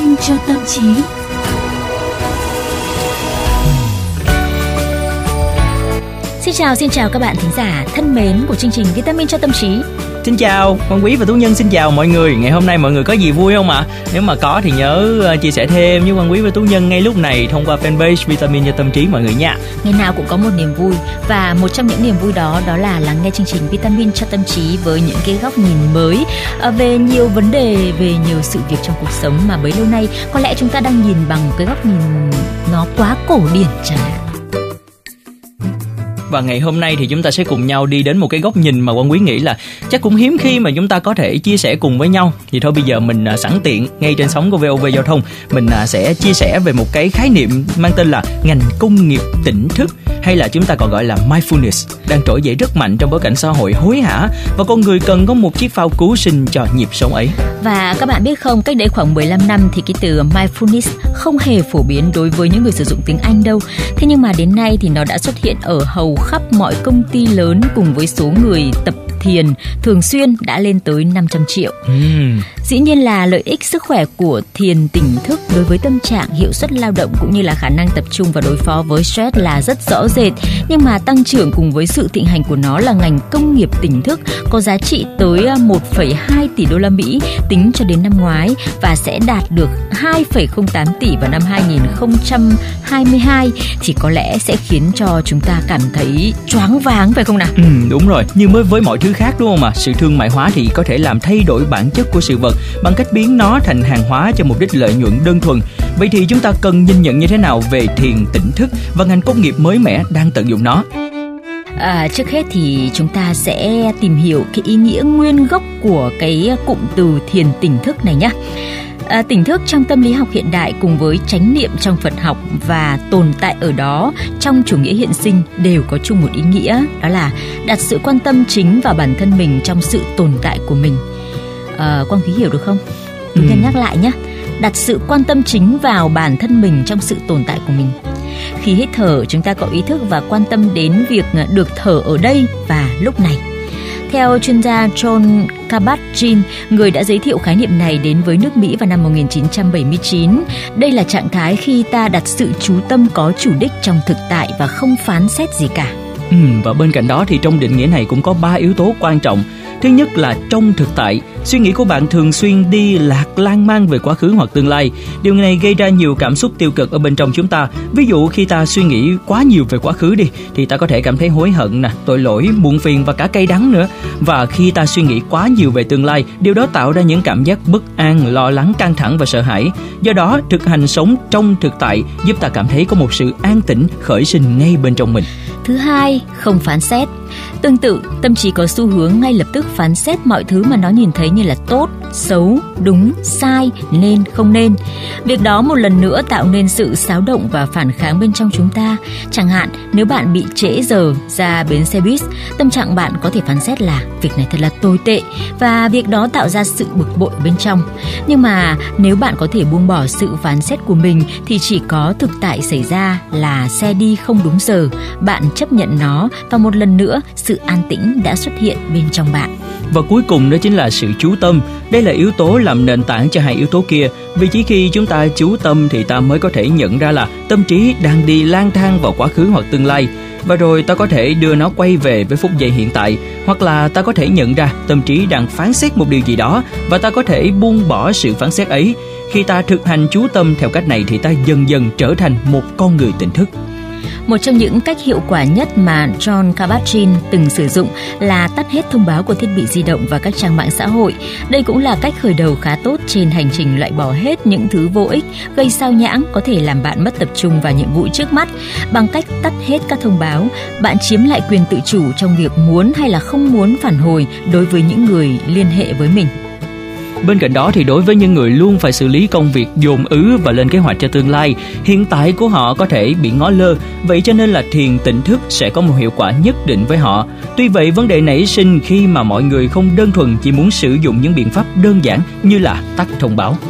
Vitamin cho tâm trí. Xin chào các bạn thính giả thân mến của chương trình Vitamin cho tâm trí. Xin chào Quang Quý và Tú Nhân, xin chào mọi người. Ngày hôm nay mọi người có gì vui không ạ? Nếu mà có thì nhớ chia sẻ thêm với Quang Quý và Tú Nhân ngay lúc này thông qua fanpage Vitamin cho tâm trí mọi người nha. Ngày nào cũng có một niềm vui, và một trong những niềm vui đó là lắng nghe chương trình Vitamin cho tâm trí với những cái góc nhìn mới về nhiều vấn đề, về nhiều sự việc trong cuộc sống mà bấy lâu nay có lẽ chúng ta đang nhìn bằng cái góc nhìn nó quá cổ điển chẳng hạn. Và ngày hôm nay thì chúng ta sẽ cùng nhau đi đến một cái góc nhìn mà Quang Quý nghĩ là chắc cũng hiếm khi mà chúng ta có thể chia sẻ cùng với nhau. Thì thôi bây giờ mình sẵn tiện ngay trên sóng của VOV Giao thông, mình sẽ chia sẻ về một cái khái niệm mang tên là ngành công nghiệp tỉnh thức, hay là chúng ta còn gọi là mindfulness, đang trỗi dậy rất mạnh trong bối cảnh xã hội hối hả và con người cần có một chiếc phao cứu sinh cho nhịp sống ấy. Và các bạn biết không, cách đây khoảng 15 năm thì cái từ mindfulness không hề phổ biến đối với những người sử dụng tiếng Anh đâu. Thế nhưng mà đến nay thì nó đã xuất hiện ở hầu khắp mọi công ty lớn, cùng với số người tập thiền thường xuyên đã lên tới 500 triệu. Dĩ nhiên là lợi ích sức khỏe của thiền tỉnh thức đối với tâm trạng, hiệu suất lao động cũng như là khả năng tập trung và đối phó với stress là rất rõ rệt. Nhưng mà tăng trưởng cùng với sự thịnh hành của nó là ngành công nghiệp tỉnh thức có giá trị tới 1,2 tỷ đô la Mỹ tính cho đến năm ngoái, và sẽ đạt được 2,08 tỷ vào năm 2022, thì có lẽ sẽ khiến cho chúng ta cảm thấy choáng váng, phải không nào? Đúng rồi, như với mọi thứ khác đúng không ạ? Sự thương mại hóa thì có thể làm thay đổi bản chất của sự vật bằng cách biến nó thành hàng hóa cho mục đích lợi nhuận đơn thuần. Vậy thì chúng ta cần nhìn nhận như thế nào về thiền tỉnh thức và ngành công nghiệp mới mẻ đang tận dụng nó? Trước hết thì chúng ta sẽ tìm hiểu cái ý nghĩa nguyên gốc của cái cụm từ thiền tỉnh thức này nhé. Tỉnh thức trong tâm lý học hiện đại cùng với chánh niệm trong Phật học và tồn tại ở đó trong chủ nghĩa hiện sinh đều có chung một ý nghĩa, đó là đặt sự quan tâm chính vào bản thân mình trong sự tồn tại của mình. Quang Quý hiểu được không? Tú Nhân nhắc lại nhé. Đặt sự quan tâm chính vào bản thân mình trong sự tồn tại của mình. Khi hít thở, chúng ta có ý thức và quan tâm đến việc được thở ở đây và lúc này. Theo chuyên gia John Kabat-Zinn, người đã giới thiệu khái niệm này đến với nước Mỹ vào năm 1979, đây là trạng thái khi ta đặt sự chú tâm có chủ đích trong thực tại và không phán xét gì cả. Và bên cạnh đó thì trong định nghĩa này cũng có 3 yếu tố quan trọng. Thứ nhất là trong thực tại, suy nghĩ của bạn thường xuyên đi lạc lan man về quá khứ hoặc tương lai. Điều này gây ra nhiều cảm xúc tiêu cực ở bên trong chúng ta. Ví dụ khi ta suy nghĩ quá nhiều về quá khứ thì ta có thể cảm thấy hối hận, tội lỗi, buồn phiền và cả cay đắng nữa. Và khi ta suy nghĩ quá nhiều về tương lai, điều đó tạo ra những cảm giác bất an, lo lắng, căng thẳng và sợ hãi. Do đó, thực hành sống trong thực tại giúp ta cảm thấy có một sự an tĩnh khởi sinh ngay bên trong mình. Thứ hai, không phán xét. Tương tự, tâm trí có xu hướng ngay lập tức phán xét mọi thứ mà nó nhìn thấy như là tốt, xấu, đúng, sai, nên, không nên. Việc đó một lần nữa tạo nên sự xáo động và phản kháng bên trong chúng ta. Chẳng hạn, nếu bạn bị trễ giờ ra bến xe buýt, tâm trạng bạn có thể phán xét là việc này thật là tồi tệ, và việc đó tạo ra sự bực bội bên trong. Nhưng mà nếu bạn có thể buông bỏ sự phán xét của mình thì chỉ có thực tại xảy ra là xe đi không đúng giờ, bạn chấp nhận nó, và một lần nữa sự an tĩnh đã xuất hiện bên trong bạn. Và cuối cùng đó chính là sự chú tâm. Đây là yếu tố làm nền tảng cho hai yếu tố kia. Vì chỉ khi chúng ta chú tâm thì ta mới có thể nhận ra là tâm trí đang đi lang thang vào quá khứ hoặc tương lai. Và rồi ta có thể đưa nó quay về với phút giây hiện tại. Hoặc là ta có thể nhận ra tâm trí đang phán xét một điều gì đó, và ta có thể buông bỏ sự phán xét ấy. Khi ta thực hành chú tâm theo cách này thì ta dần dần trở thành một con người tỉnh thức. Một trong những cách hiệu quả nhất mà John Kabat-Zinn từng sử dụng là tắt hết thông báo của thiết bị di động và các trang mạng xã hội. Đây cũng là cách khởi đầu khá tốt trên hành trình loại bỏ hết những thứ vô ích, gây sao nhãng, có thể làm bạn mất tập trung vào nhiệm vụ trước mắt. Bằng cách tắt hết các thông báo, bạn chiếm lại quyền tự chủ trong việc muốn hay là không muốn phản hồi đối với những người liên hệ với mình. Bên cạnh đó thì đối với những người luôn phải xử lý công việc dồn ứ và lên kế hoạch cho tương lai, hiện tại của họ có thể bị ngó lơ, vậy cho nên là thiền tỉnh thức sẽ có một hiệu quả nhất định với họ. Tuy vậy, vấn đề nảy sinh khi mà mọi người không đơn thuần chỉ muốn sử dụng những biện pháp đơn giản như là tắt thông báo.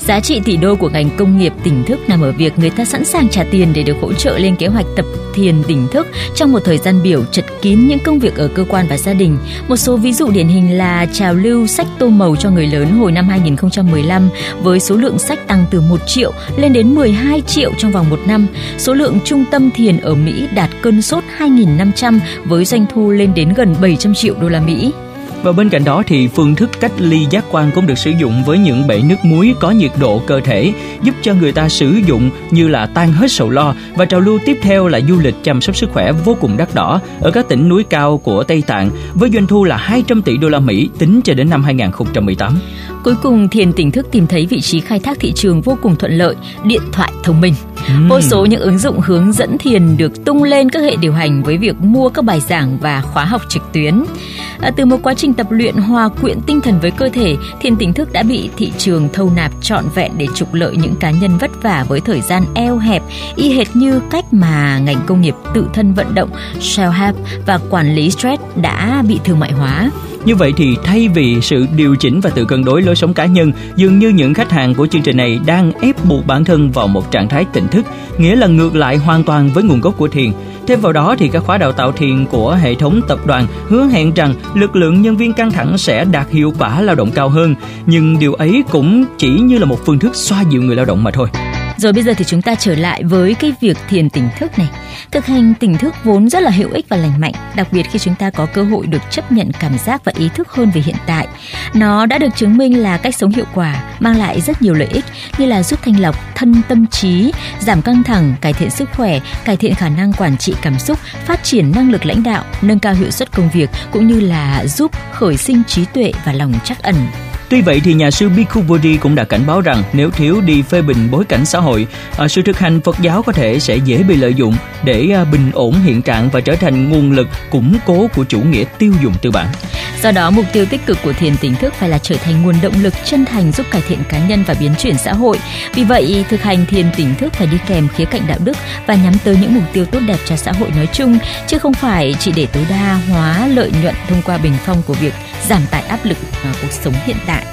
Giá trị tỷ đô của ngành công nghiệp tỉnh thức nằm ở việc người ta sẵn sàng trả tiền để được hỗ trợ lên kế hoạch tập thiền tỉnh thức trong một thời gian biểu chật kín những công việc ở cơ quan và gia đình. Một số ví dụ điển hình là trào lưu sách tô màu cho người lớn hồi năm 2015 với số lượng sách tăng từ 1 triệu lên đến 12 triệu trong vòng 1 năm. Số lượng trung tâm thiền ở Mỹ đạt cơn sốt 2.500 với doanh thu lên đến gần 700 triệu đô la Mỹ. Và bên cạnh đó thì phương thức cách ly giác quan cũng được sử dụng với những bể nước muối có nhiệt độ cơ thể, giúp cho người ta sử dụng như là tan hết sầu lo. Và trào lưu tiếp theo là du lịch chăm sóc sức khỏe vô cùng đắt đỏ ở các tỉnh núi cao của Tây Tạng với doanh thu là 200 tỷ đô la Mỹ tính cho đến năm 2018. Cuối cùng, thiền tỉnh thức tìm thấy vị trí khai thác thị trường vô cùng thuận lợi, điện thoại thông minh. Vô số những ứng dụng hướng dẫn thiền được tung lên các hệ điều hành với việc mua các bài giảng và khóa học trực tuyến. Từ một quá trình tập luyện hòa quyện tinh thần với cơ thể, thiền tỉnh thức đã bị thị trường thâu nạp trọn vẹn để trục lợi những cá nhân vất vả với thời gian eo hẹp, y hệt như cách mà ngành công nghiệp tự thân vận động, self-help và quản lý stress đã bị thương mại hóa. Như vậy thì thay vì sự điều chỉnh và tự cân đối lối sống cá nhân, dường như những khách hàng của chương trình này đang ép buộc bản thân vào một trạng thái tỉnh thức, nghĩa là ngược lại hoàn toàn với nguồn gốc của thiền. Thêm vào đó thì các khóa đào tạo thiền của hệ thống tập đoàn hứa hẹn rằng lực lượng nhân viên căng thẳng sẽ đạt hiệu quả lao động cao hơn, nhưng điều ấy cũng chỉ như là một phương thức xoa dịu người lao động mà thôi. Rồi bây giờ thì chúng ta trở lại với cái việc thiền tỉnh thức này. Thực hành tỉnh thức vốn rất là hữu ích và lành mạnh, đặc biệt khi chúng ta có cơ hội được chấp nhận cảm giác và ý thức hơn về hiện tại. Nó đã được chứng minh là cách sống hiệu quả, mang lại rất nhiều lợi ích như là giúp thanh lọc thân tâm trí, giảm căng thẳng, cải thiện sức khỏe, cải thiện khả năng quản trị cảm xúc, phát triển năng lực lãnh đạo, nâng cao hiệu suất công việc cũng như là giúp khởi sinh trí tuệ và lòng trắc ẩn. Tuy vậy thì nhà sư Bhikkhu Bodhi cũng đã cảnh báo rằng nếu thiếu đi phê bình bối cảnh xã hội, sự thực hành Phật giáo có thể sẽ dễ bị lợi dụng để bình ổn hiện trạng và trở thành nguồn lực củng cố của chủ nghĩa tiêu dùng tư bản. Do đó, mục tiêu tích cực của thiền tỉnh thức phải là trở thành nguồn động lực chân thành giúp cải thiện cá nhân và biến chuyển xã hội. Vì vậy, thực hành thiền tỉnh thức phải đi kèm khía cạnh đạo đức và nhắm tới những mục tiêu tốt đẹp cho xã hội nói chung, chứ không phải chỉ để tối đa hóa lợi nhuận thông qua bình phong của việc giảm tải áp lực cuộc sống hiện tại.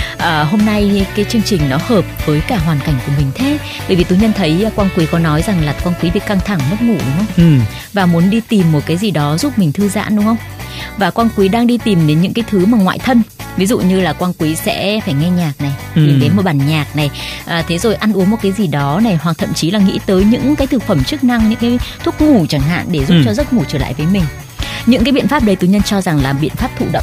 Hôm nay cái chương trình nó hợp với cả hoàn cảnh của mình thế, bởi vì Tú Nhân thấy Quang Quý có nói rằng là Quang Quý bị căng thẳng mất ngủ đúng không? Và muốn đi tìm một cái gì đó giúp mình thư giãn đúng không? Và Quang Quý đang đi tìm đến những cái thứ mà ngoại thân, ví dụ như là Quang Quý sẽ phải nghe nhạc này, tìm đến một bản nhạc này, thế rồi ăn uống một cái gì đó này, hoặc thậm chí là nghĩ tới những cái thực phẩm chức năng, những cái thuốc ngủ chẳng hạn để giúp cho giấc ngủ trở lại với mình. Những cái biện pháp đấy Tú Nhân cho rằng là biện pháp thụ động.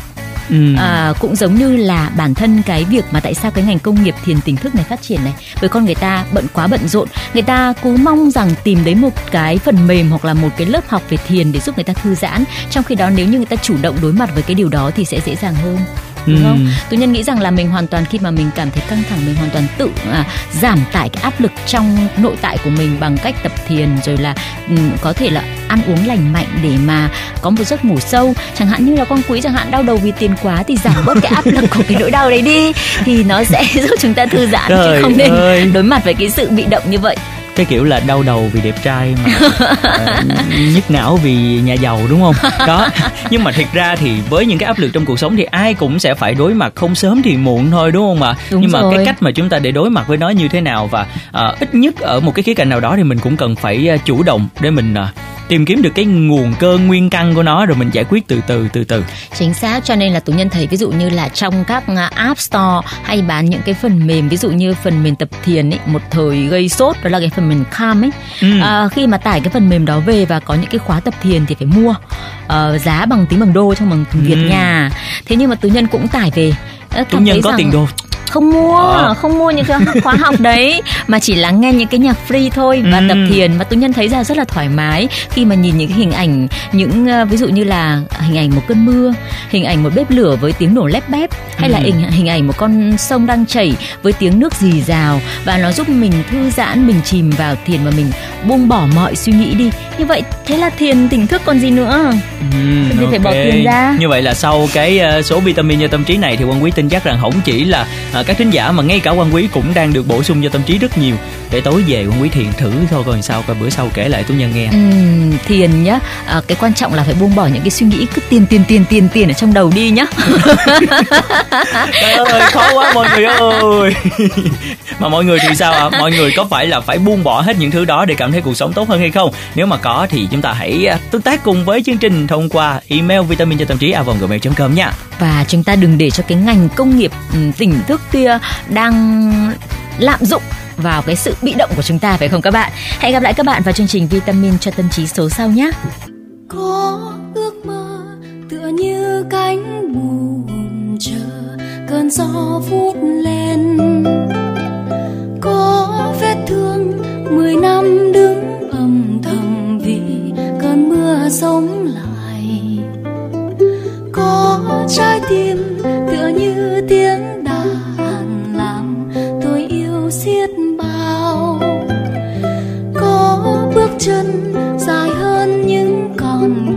Cũng giống như là bản thân cái việc mà tại sao cái ngành công nghiệp thiền tỉnh thức này phát triển này, bởi con người ta quá bận rộn, người ta cứ mong rằng tìm đến một cái phần mềm hoặc là một cái lớp học về thiền để giúp người ta thư giãn, trong khi đó nếu như người ta chủ động đối mặt với cái điều đó thì sẽ dễ dàng hơn. Đúng không? Tú Nhân nghĩ rằng là mình hoàn toàn khi mà mình cảm thấy căng thẳng, mình hoàn toàn tự giảm tải cái áp lực trong nội tại của mình bằng cách tập thiền, rồi là có thể là ăn uống lành mạnh để mà có một giấc ngủ sâu. Chẳng hạn như là Quang Quý chẳng hạn đau đầu vì tiền quá thì giảm bớt cái áp lực của cái nỗi đau đấy đi, thì nó sẽ giúp chúng ta thư giãn, chứ không nên đối mặt với cái sự bị động như vậy. Cái kiểu là đau đầu vì đẹp trai mà nhức não vì nhà giàu đúng không? Đó. Nhưng mà thực ra thì với những cái áp lực trong cuộc sống thì ai cũng sẽ phải đối mặt, không sớm thì muộn thôi đúng không ạ? Nhưng mà cái cách mà chúng ta để đối mặt với nó như thế nào, và ít nhất ở một cái khía cạnh nào đó thì mình cũng cần phải chủ động để mình tìm kiếm được cái nguồn cơn nguyên căn của nó, rồi mình giải quyết từ từ. Chính xác, cho nên là Tú Nhân thấy ví dụ như là trong các App Store hay bán những cái phần mềm, ví dụ như phần mềm tập thiền ấy, một thời gây sốt đó là cái phần mềm Calm ấy. Khi mà tải cái phần mềm đó về và có những cái khóa tập thiền thì phải mua, giá bằng tính bằng đô trong bằng Việt nhà. Thế nhưng mà Tú Nhân cũng tải về. Tú Nhân có tiền đô không mua những cái khóa học đấy, mà chỉ lắng nghe những cái nhạc free thôi và tập thiền. Mà Tú Nhân thấy ra rất là thoải mái khi mà nhìn những cái hình ảnh, ví dụ như là hình ảnh một cơn mưa, hình ảnh một bếp lửa với tiếng nổ lép bép, hay là hình ảnh một con sông đang chảy với tiếng nước rì rào, và nó giúp mình thư giãn, mình chìm vào thiền và mình buông bỏ mọi suy nghĩ đi. Như vậy thế là thiền tỉnh thức còn gì nữa. Thì phải bỏ tiền ra. Như vậy là sau cái số vitamin cho tâm trí này thì Quang Quý tin chắc rằng không chỉ là các thính giả mà ngay cả Quang Quý cũng đang được bổ sung cho tâm trí rất nhiều. Để tối về Quang Quý thiền thử thôi coi sao, coi bữa sau kể lại Tú Nhân nghe. Thiền nhá, cái quan trọng là phải buông bỏ những cái suy nghĩ cứ tiền ở trong đầu đi nhá. Trời ơi, khó quá mọi người ơi. Mà mọi người thì sao ạ? Mọi người có phải là phải buông bỏ hết những thứ đó để cảm thấy cuộc sống tốt hơn hay không? Nếu mà có thì chúng ta hãy tương tác cùng với chương trình thông qua email vitamin@gmail.com nha. Và chúng ta đừng để cho cái ngành công nghiệp tỉnh thức kia đang lạm dụng vào cái sự bị động của chúng ta, phải không các bạn? Hẹn gặp lại các bạn vào chương trình Vitamin cho tâm trí số sau nhé. Có ước mơ tựa như cánh buồm chờ cơn gió vút lên, có vết thương 10 năm đứng âm thầm vì cơn mưa sống lại, có trái tim tựa như tiếng đàn làm tôi yêu xiết bao, có bước chân dài hơn những con